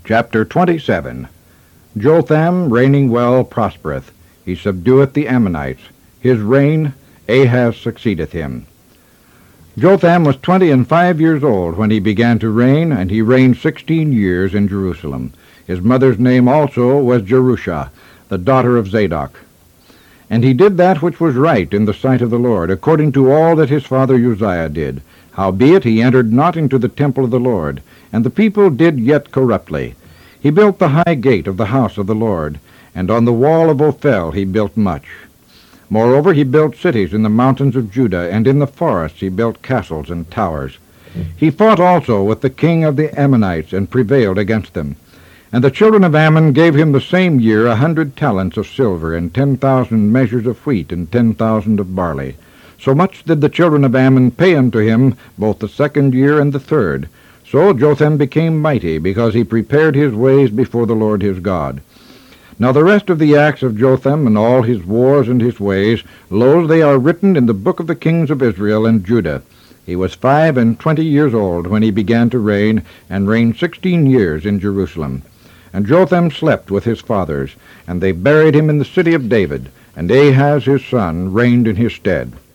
Chapter 27. Jotham, reigning well, prospereth. He subdueth the Ammonites. His reign, Ahaz succeedeth him. Jotham was 25 years old when he began to reign, and he reigned 16 years in Jerusalem. His mother's name also was Jerusha, the daughter of Zadok. And he did that which was right in the sight of the Lord, according to all that his father Uzziah did. Howbeit he entered not into the temple of the Lord, and the people did yet corruptly. He built the high gate of the house of the Lord, and on the wall of Ophel he built much. Moreover, he built cities in the mountains of Judah, and in the forests he built castles and towers. He fought also with the king of the Ammonites, and prevailed against them. And the children of Ammon gave him the same year 100 talents of silver, and 10,000 measures of wheat, and 10,000 of barley. So much did the children of Ammon pay unto him, both the second year and the third. So Jotham became mighty, because he prepared his ways before the Lord his God. Now the rest of the acts of Jotham, and all his wars and his ways, lo, they are written in the book of the kings of Israel and Judah. He was 25 years old when he began to reign, and reigned 16 years in Jerusalem. And Jotham slept with his fathers, and they buried him in the city of David, and Ahaz his son reigned in his stead.